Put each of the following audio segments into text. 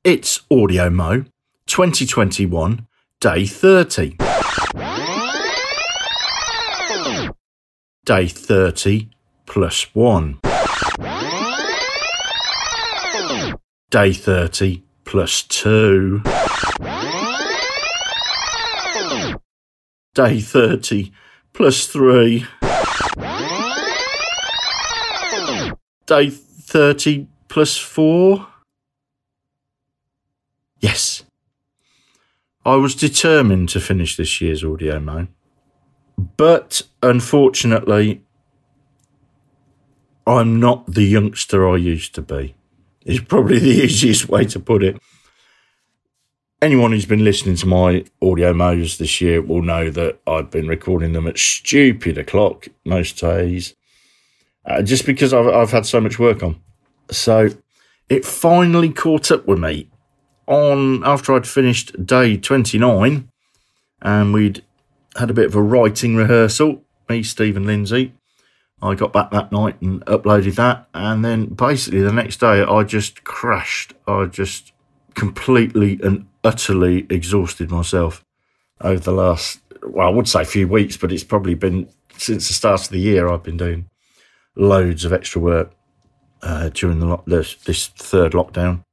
It's Audio Mo 2021, Day 30. Day 30 plus 1. Day 30 plus 2. Day 30 plus 3. Day 30 plus 4. Yes. I was determined to finish this year's Audio Mo. But unfortunately, I'm not the youngster I used to be. It's probably the easiest way to put it. Anyone who's been listening to my Audio Mo's this year will know that I've been recording them at stupid o'clock most days, just because I've had so much work on. So it finally caught up with me after I'd finished day 29, and we'd had a bit of a writing rehearsal, me, Steve and Lindsay. I got back that night and uploaded that, and then basically the next day I just crashed. I just completely and utterly exhausted myself over the last, well, I would say a few weeks, but it's probably been since the start of the year. I've been doing loads of extra work during this third lockdown.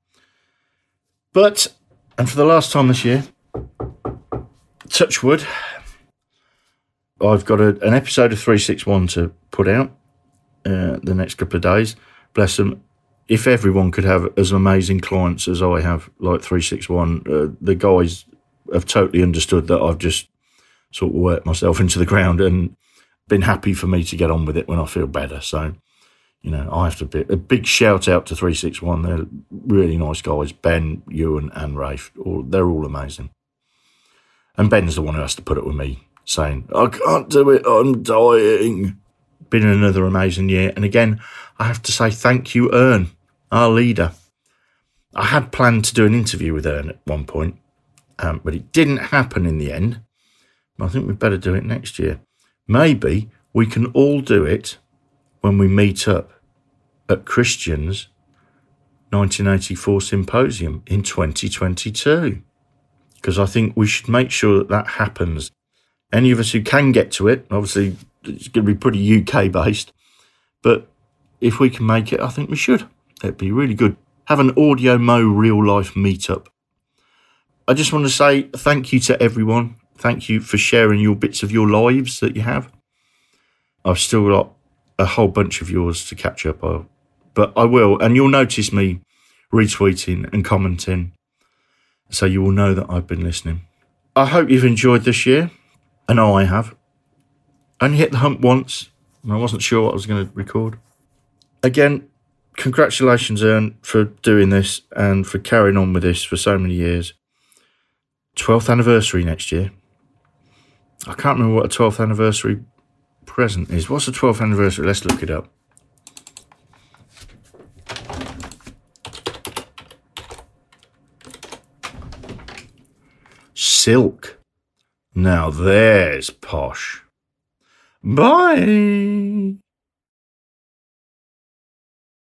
And for the last time this year, touch wood, I've got an episode of 361 to put out the next couple of days. Bless them. If everyone could have as amazing clients as I have, like 361, the guys have totally understood that I've just sort of worked myself into the ground and been happy for me to get on with it when I feel better. So, I have to be a big shout out to 361. They're really nice guys. Ben, Ewan and Rafe, they're all amazing. And Ben's the one who has to put it with me, saying, I can't do it, I'm dying. Been another amazing year. And again, I have to say thank you, Ern, our leader. I had planned to do an interview with Ern at one point, but it didn't happen in the end. I think we'd better do it next year. Maybe we can all do it when we meet up at Christian's 1984 Symposium in 2022. Because I think we should make sure that happens. Any of us who can get to it, obviously it's going to be pretty UK based, but if we can make it, I think we should. It'd be really good. Have an Audio Mo real life meetup. I just want to say thank you to everyone. Thank you for sharing your bits of your lives that you have. I've still got a whole bunch of yours to catch up on, but I will, and you'll notice me retweeting and commenting, so you will know that I've been listening. I hope you've enjoyed this year. I know I have. Only hit the hump once, and I wasn't sure what I was going to record. Again, congratulations, Ern, for doing this and for carrying on with this for so many years. 12th anniversary next year. I can't remember what a 12th anniversary present is. What's the 12th anniversary? Let's look it up. Silk. Now there's posh. Bye.